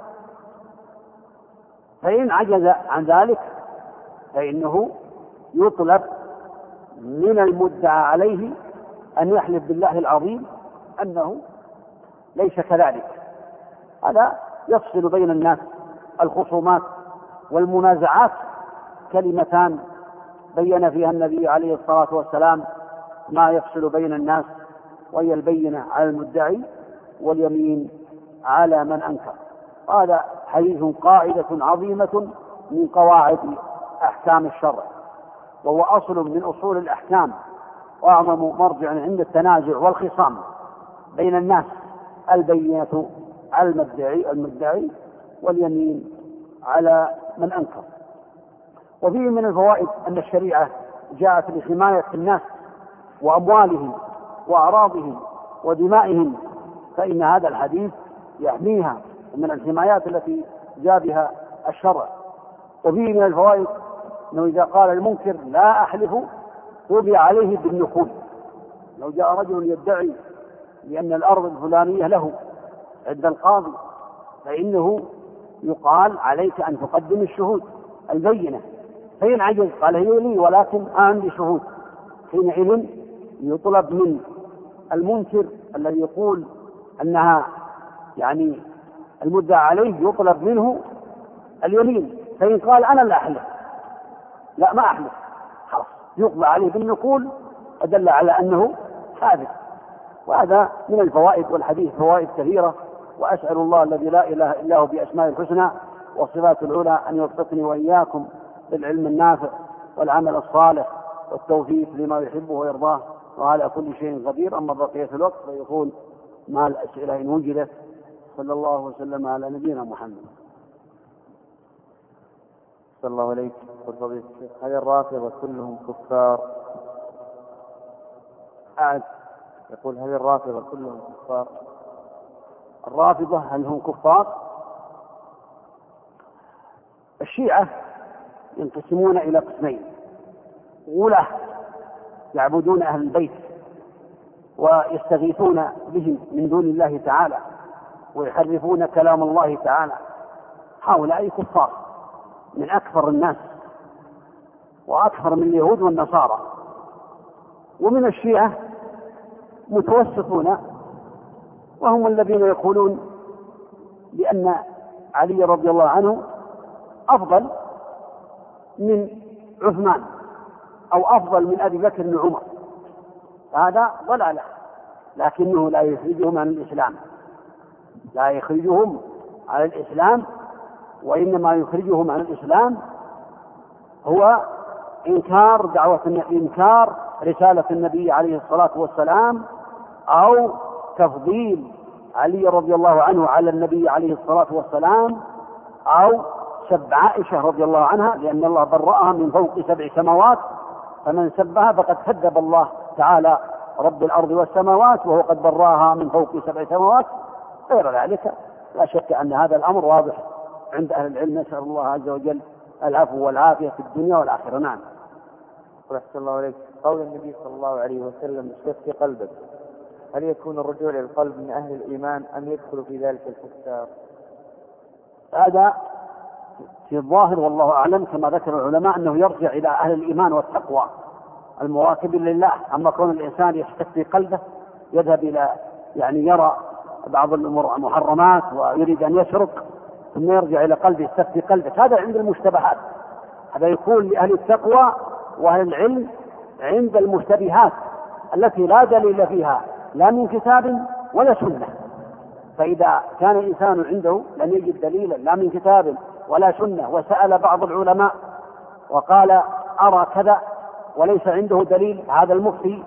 Speaker 1: فإن عجز عن ذلك فإنه يطلب من المدعى عليه أن يحلف بالله العظيم أنه ليس كذلك. هذا يفصل بين الناس الخصومات والمنازعات. كلمتان بين فيها النبي عليه الصلاة والسلام ما يفصل بين الناس، وهي البينة على المدعي واليمين على من أنكر. هذا حديث قاعدة عظيمة من قواعد أحكام الشرع، وهو أصل من أصول الأحكام، وأعظم مرجع عند التنازع والخصام بين الناس: البينة على المدعي واليمين على من أنكر. وفيه من الفوائد أن الشريعة جاءت لحماية الناس وأموالهم وأعراضهم ودمائهم، فإن هذا الحديث يحميها من الحمايات التي جاء بها الشرع. وفيه من الفوائد أنه إذا قال المنكر: لا أحلف، قضي عليه بالنقول. لو جاء رجل يدعي لأن الأرض الفلانية له عند القاضي فإنه يقال عليك أن تقدم الشهود البينة، فإن عجز قال هي لي ولكن عندي شهود، حينئذ يطلب من المنكر الذي يقول أنها يعني المدعى عليه يطلب منه اليمين، فإن قال أنا لا أحلف، لا ما أحلف، خلاص يقضى عليه بالنقول ودل على أنه حادث. وهذا من الفوائد، والحديث فوائد كثيرة، وأسأل الله الذي لا إله إلا هو بأسماء الحسنى والصفات العلى أن يوفقني وإياكم بالعلم النافع والعمل الصالح والتوفيق لما يحبه ويرضاه، وعلى كل شيء قدير. أما بقية الوقت فيكون مع الأسئلة إن وجدت. صلى الله وسلم على نبينا محمد.
Speaker 2: صلى الله عليه وسلم. هل الرافضة كلهم كفار؟ يقول هل الرافضة كلهم كفار؟
Speaker 1: الرافضة هل هم كفار؟ الشيعة ينقسمون إلى قسمين: غلاة يعبدون أهل البيت ويستغيثون بهم من دون الله تعالى ويحرفون كلام الله تعالى، هؤلاء كفار من أكثر الناس وأكثر من اليهود والنصارى. ومن الشيعة متوسطون، وهم الذين يقولون بأن علي رضي الله عنه أفضل من عثمان أو أفضل من أبي بكر بن عمر. هذا ضلالة، لكنه لا يخرجهم عن الإسلام، لا يخرجهم عن الإسلام، وإنما يخرجهم عن الإسلام هو إنكار رسالة النبي عليه الصلاة والسلام، أو تفضيل علي رضي الله عنه على النبي عليه الصلاة والسلام، أو سب عائشة رضي الله عنها، لأن الله برأها من فوق 7 سماوات، فمن سبها فقد كذب الله تعالى رب الأرض والسماوات، وهو قد برأها من فوق 7 سماوات. غير ذلك لا شك أن هذا الأمر واضح عند أهل العلم. نسأل الله عز وجل العفو والعافية في الدنيا والآخرة. نعم.
Speaker 2: أحسن الله عليك. قول النبي صلى الله عليه وسلم اشتف قلبك، هل يكون الرجوع إلى القلب من أهل الإيمان أم يدخل في ذلك الكفار؟
Speaker 1: هذا في الظاهر والله أعلم كما ذكر العلماء أنه يرجع إلى أهل الإيمان والتقوى المواكبين لله. أما كون الإنسان يشتف قلبه يذهب إلى يرى بعض الأمور محرمات ويريد أن يسرق ثم يرجع إلى قلبه يستفتي قلبك، هذا عند المشتبهات. هذا يكون لأهل التقوى وأهل العلم عند المشتبهات التي لا دليل فيها لا من كتاب ولا سنة. فإذا كان الإنسان عنده لم يجد دليلا لا من كتاب ولا سنة وسأل بعض العلماء وقال أرى كذا وليس عنده دليل، هذا المفتي،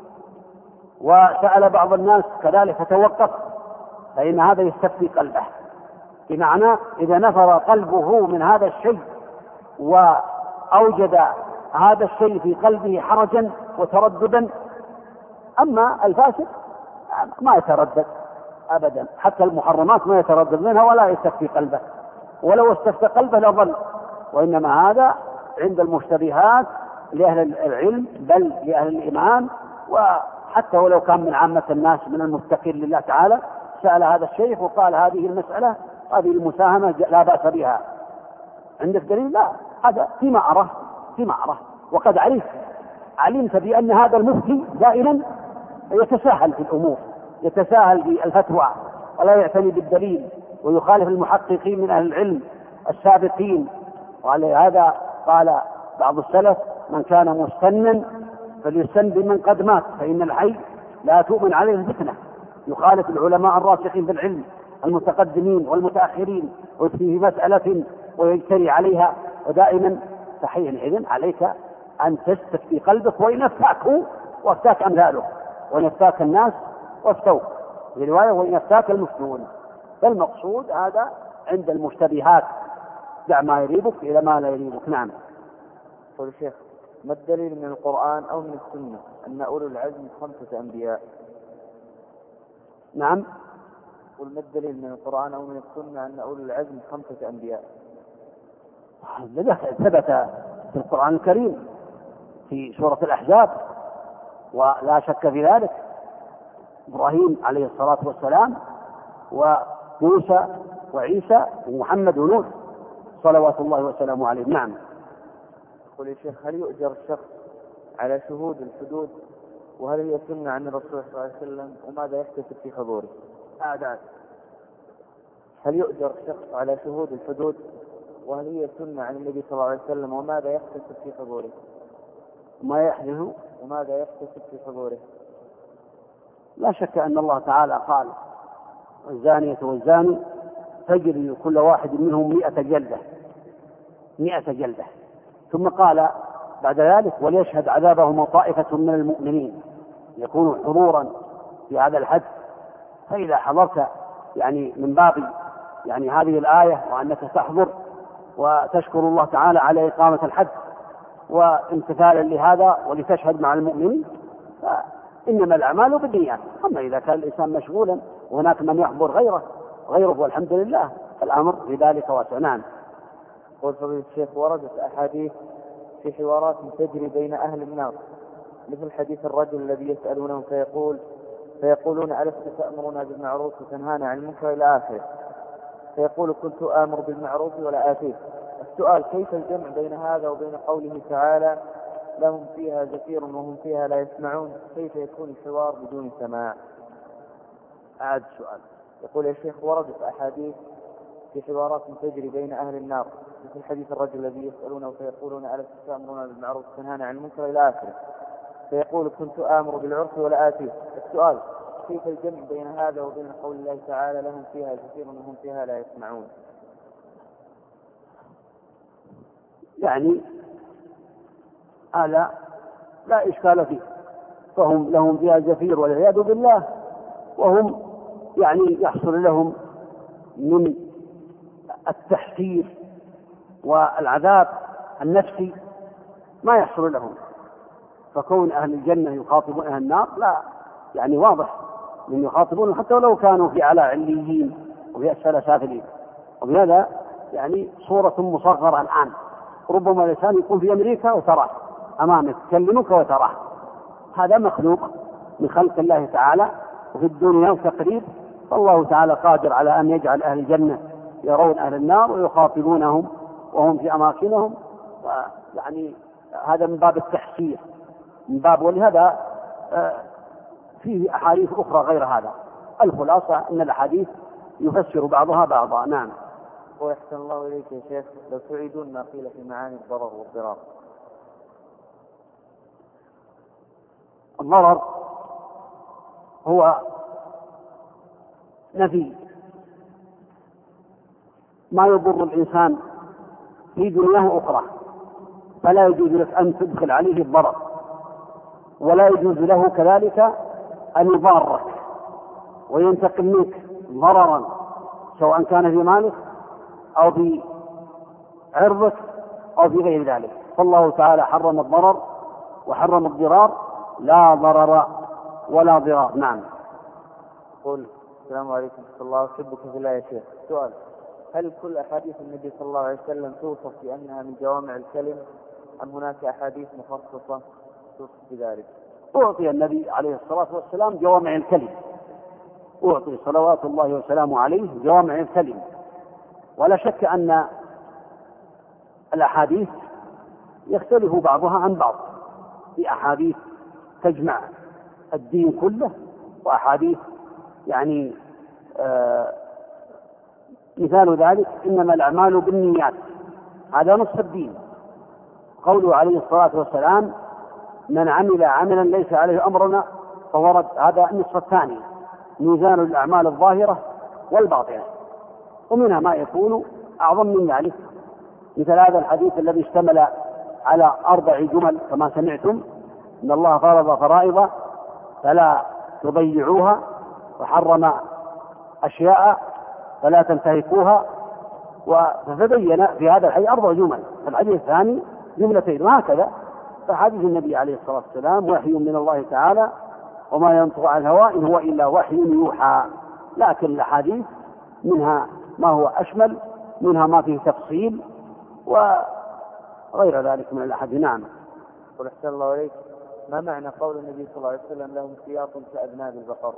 Speaker 1: وسأل بعض الناس كذلك فتوقف، فإن هذا يستفتي قلبه، بمعنى إذا نفر قلبه من هذا الشيء وأوجد هذا الشيء في قلبه حرجا وترددا. أما الفاسق ما يتردد أبدا، حتى المحرمات ما يتردد منها ولا يستفتي قلبه، ولو استفتى قلبه لظل. وإنما هذا عند المشتبهات لأهل العلم بل لأهل الإيمان، وحتى ولو كان من عامة الناس من المتقين لله تعالى سأل هذا الشيخ وقال هذه المسألة هذه المساهمة لا بأس بها، عندك دليل؟ لا، هذا فيما أراه وقد علمت بأن هذا المفتي دائما يتساهل في الأمور، يتساهل في الفتوى ولا يعتني بالدليل ويخالف المحققين من أهل العلم السابقين. ولهذا قال بعض السلف من كان مستنا فليستن بمن قد مات فإن الحي لا تؤمن عليه الفتنة. يخالف العلماء الراسخين في العلم المتقدمين والمتأخرين في مسألة ويجتري عليها، ودائما فحينئذ عليك أن تستفتي قلبك، وإن أفتاك هو وافتاك أمثاله، وإن أفتاك الناس وافتوك، في رواية وإن أفتاك المفتون. فالمقصود هذا عند المشتبهات، دع ما يريبك إلى ما لا يريبك. نعم.
Speaker 2: قل الشيخ ما الدليل من القرآن أو من السنة أن أولو العزم 5 أنبياء؟
Speaker 1: نعم.
Speaker 2: قل ما الدليل من القرآن أو من السنة أن أولو العزم 5 أنبياء؟
Speaker 1: ثبت في القرآن الكريم في سورة الأحزاب، ولا شك في ذلك. إبراهيم عليه الصلاة والسلام وموسى وعيسى ومحمد ونوح صلوات الله وسلامه عليه. نعم.
Speaker 2: يقول يا شيخ: هل يؤجر الشخص على شهود الحدود؟ وهل هي سنة عن الرسول صلى الله عليه وسلم؟ وماذا يحتسب في حضوره؟ هل يؤجر الشخص على شهود الحدود؟ وهل هي سنة عن النبي صلى الله عليه وسلم؟ وماذا يحتسب في حضوره؟ وماذا يحتسب في حضوره؟
Speaker 1: لا شك أن الله تعالى قال: الزانية والزاني فاجلدوا كل واحد منهم 100 جلدة. ثم قال بعد ذلك: وليشهد عذابهما طائفة من المؤمنين، يكونوا حضورا في هذا الحد. فإذا حضرت يعني من باب يعني هذه الآية وأنك تحضر وتشكر الله تعالى على إقامة الحد وامتثالا لهذا ولتشهد مع المؤمنين، فإنما الأعمال بالنيات. أما إذا كان الإنسان مشغولا وهناك من يحضر غيره والحمد لله الأمر في ذلك واسع. نعم.
Speaker 2: قول فضيلة الشيخ: وردت أحاديث في حوارات تجري بين أهل النار، مثل حديث الرجل الذي يسألونه فيقولون: ألست تأمرنا بالمعروف وتنهانا عن المنكر إلى آخره، فيقول: كنت آمر بالمعروف ولا آتيه. السؤال: كيف الجمع بين هذا وبين قوله تعالى: لهم فيها زفير وهم فيها لا يسمعون؟ كيف يكون الحوار بدون سماع؟
Speaker 1: السؤال.
Speaker 2: يقول يا شيخ: وردت أحاديث في حوارات تجري بين أهل النار، مثل حديث الرجل الذي يسألونه فيقولون: ألست تأمرنا بالمعروف وتنهانا عن المنكر إلى آخره، فيقول: كنت آمر بالعرف ولا آتيه. السؤال: كيف الجمع بين هذا وبين قول الله تعالى: لهم فيها زفير وهم فيها لا يسمعون؟
Speaker 1: يعني هذا لا إشكال فيه، فهم لهم فيها زفير والعياذ بالله، وهم يعني يحصل لهم من التحسير والعذاب النفسي ما يحصل لهم. فكون أهل الجنة يخاطبون أهل النار لا يعني واضح من يخاطبون حتى ولو كانوا في أعلى عليين وفي أسفل سافلين. وبهذا يعني صورة مصغرة الآن، ربما الإنسان يكون في أمريكا وتراه أمامك تكلمك وتراه، هذا مخلوق من خلق الله تعالى وفي الدنيا تقريب. فالله تعالى قادر على أن يجعل أهل الجنة يرون أهل النار ويخاطبونهم وهم في أماكنهم، يعني هذا من باب التحسير من باب. ولهذا فيه أحاديث أخرى غير هذا. الخلاصة أن الأحاديث يفسر بعضها بعضا. نعم.
Speaker 2: ويحسن الله إليك يا شيخ، لو تعيدون ما قيل في معاني الضرر والضرار.
Speaker 1: الضرر هو نفي ما يضر الإنسان في دنياه وأخرى، فلا يجوز لك أن تدخل عليه الضرر، ولا يجوز له كذلك أن يضارك وينتقم منك ضررا، سواء كان في مالك أو في عرضك أو في غير ذلك. فالله تعالى حرم الضرر وحرم الضرار، لا ضرر ولا ضرار. نعم.
Speaker 2: قل: السلام عليكم ورحمة الله، أحبك في الله يا شيخ. سؤال: هل كل أحاديث النبي صلى الله عليه وسلم توصف بأنها من جوامع الكلم، أم هناك أحاديث مخصصة توصف بذلك؟
Speaker 1: أعطي النبي عليه الصلاة والسلام جوامع الكلم، أعطي صلوات الله وسلامه عليه جوامع الكلم. ولا شك أن الأحاديث يختلف بعضها عن بعض، في أحاديث تجمع الدين كله، وأحاديث يعني مثال ذلك: إنما الأعمال بالنيات، هذا نصف الدين. قوله عليه الصلاة والسلام: من عمل عملا ليس عليه أمرنا فورد، هذا النصف الثاني، ميزان الأعمال الظاهرة والباطنة. ومنها ما يكون أعظم من ذلك، مثل هذا الحديث الذي اشتمل على 4 جمل كما سمعتم: إن الله فرض فرائض فلا تضيعوها، وحرم أشياء فلا تنتهكوها. وتبين في هذا الحديث 4 جمل، الحديث الثاني جملتين، وهكذا. فحديث النبي عليه الصلاة والسلام وحي من الله تعالى، وما ينطق عن الهوى إن هو إلا وحي يوحى. لكن الحديث منها ما هو أشمل، منها ما فيه تفصيل وغير ذلك من الأحاديث. نعم.
Speaker 2: قل أحسن الله عليك، ما معنى قول النبي صلى الله عليه وسلم لهم سياط كأذناب البقر؟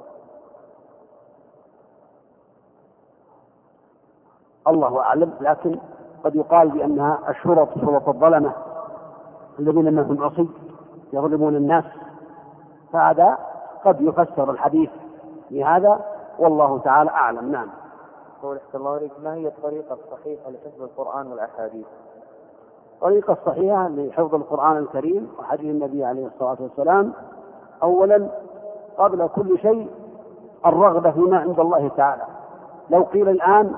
Speaker 1: الله أعلم، لكن قد يقال بأنها شرط الظلمة الذين منهم عصي يظلمون الناس، فهذا قد يفسر الحديث بهذا، والله تعالى أعلم. نعم.
Speaker 2: قول أحسن الله عليك، ما هي الطريقة الصحيحة لحفظ القرآن والأحاديث؟
Speaker 1: الطريقة الصحيحة لحفظ القرآن الكريم وحديث النبي عليه الصلاة والسلام، أولا قبل كل شيء الرغبة فيما عند الله تعالى. لو قيل الآن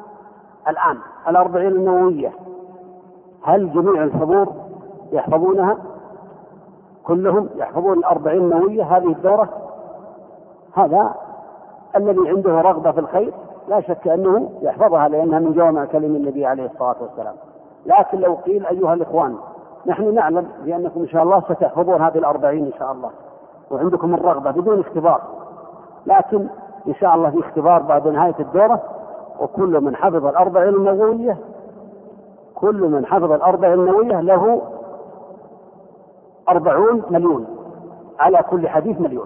Speaker 1: 40 النووية، هل جميع الحضور يحفظونها؟ كلهم يحفظون 40 النووية هذه الدورة؟ هذا الذي عنده رغبة في الخير لا شك أنه يحفظها، لأنها من جوامع كلم النبي عليه الصلاة والسلام. لكن لو قيل أيها الإخوان نحن نعلم بأنكم إن شاء الله ستحفظون هذه 40 إن شاء الله وعندكم الرغبة بدون اختبار، لكن إن شاء الله في اختبار بعد نهاية الدورة، وكل من حفظ 40 النووية له 40 مليون، على كل حديث مليون،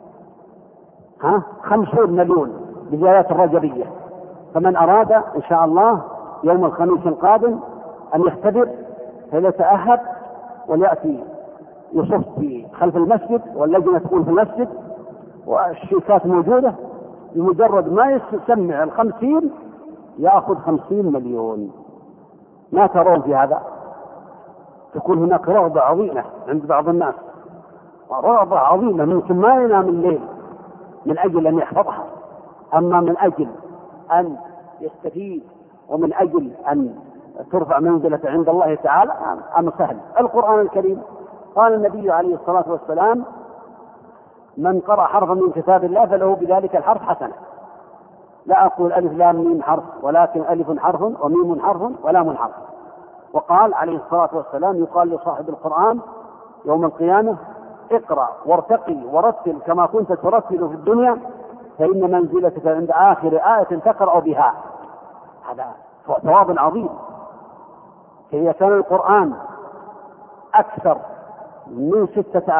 Speaker 1: 50 مليون بزيادة الرجبية. فمن أراد إن شاء الله يوم الخميس القادم أن يختبر فليتأهب وليأتي يصف في خلف المسجد، واللجنة تكون في المسجد والشيكات موجودة، بمجرد ما يسمع 50 يأخذ 50 مليون. ما ترون في هذا؟ تكون هناك رغبة عظيمة عند بعض الناس، رغبة عظيمة ممكن ما ينام الليل من أجل أن يحفظها. أما من أجل أن يستفيد ومن أجل أن ترفع منزلته عند الله تعالى أمر سهل. القرآن الكريم قال النبي عليه الصلاة والسلام: من قرأ حرفا من كتاب الله فله بذلك الحرف حسنة. لا أقول ألف لام ميم حرف، ولكن ألف حرف وميم حرف ولام حرف. وقال عليه الصلاة والسلام: يقال لصاحب القرآن يوم القيامة: اقرأ وارتقي ورتل كما كنت ترتل في الدنيا، فإن منزلتك عند آخر آية تقرأ بها. هذا ثواب عظيم. إذا كان القرآن أكثر من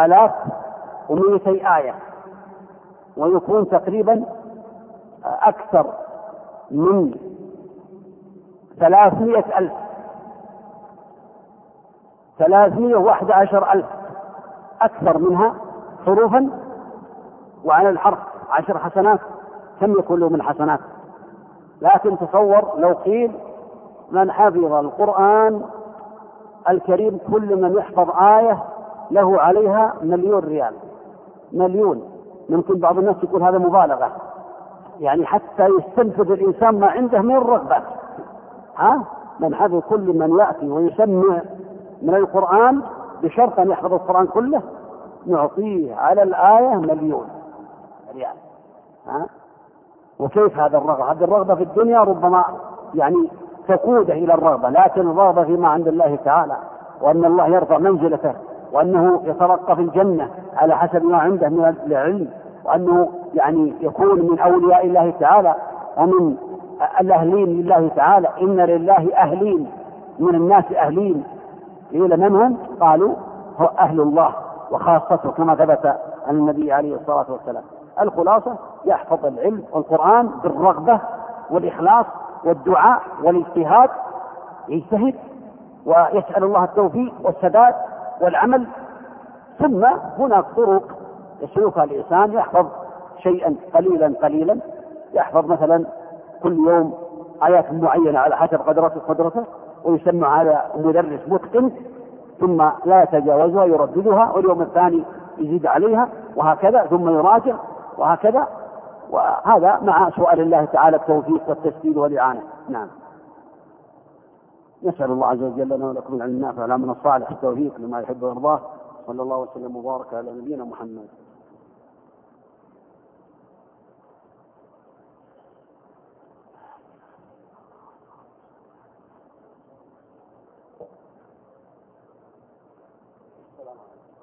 Speaker 1: 6200 آية، ويكون تقريبا أكثر من 311,000 أكثر منها حروفا، وعلى الحرف 10 حسنات، كم يكون له من حسنات؟ لكن تصور لو قيل من حفظ القرآن الكريم كل من يحفظ آية له عليها 1,000,000 ريال. 1,000,000. ممكن بعض الناس يقول هذا مبالغة، يعني حتى يستنفذ الإنسان ما عنده من الرغبة. من حفظ كل من يأتي ويسمع من القرآن بشرط أن يحفظ القرآن كله نعطيه على الآية 1,000,000 ريال. وكيف هذا الرغبة؟ هذه الرغبة في الدنيا ربما يعني تقوده إلى الرغبة، لكن الرغبة فيما عند الله تعالى، وأن الله يرفع منزلته، وأنه يترقى في الجنة على حسب ما عنده من العلم، وأنه يعني يكون من أولياء الله تعالى ومن الأهلين لله تعالى. إن لله أهلين من الناس، أهلين قيل من هم؟ قالوا هو أهل الله وخاصته، كما ثبت عن النبي عليه الصلاة والسلام. الخلاصة: يحفظ العلم والقرآن بالرغبة والإخلاص والدعاء والاجتهاد، يجتهد ويسأل الله التوفيق والسداد والعمل. ثم هناك طرق يسلكها الإنسان، يحفظ شيئا قليلا، يحفظ مثلا كل يوم آيات معينة على حسب قدرته، ويسمع على مدرس متقن، ثم لا يتجاوزها، يرددها، واليوم الثاني يزيد عليها، وهكذا، ثم يراجع، وهكذا. وهذا مع سؤال الله تعالى التوفيق والتسديد والإعانة. نعم. نسأل الله عز وجل لنا ولكم العلم النافع والعمل الصالح، التوفيق لما يحب ويرضاه. صلى الله وسلم وبارك على نبينا محمد. السلام عليكم.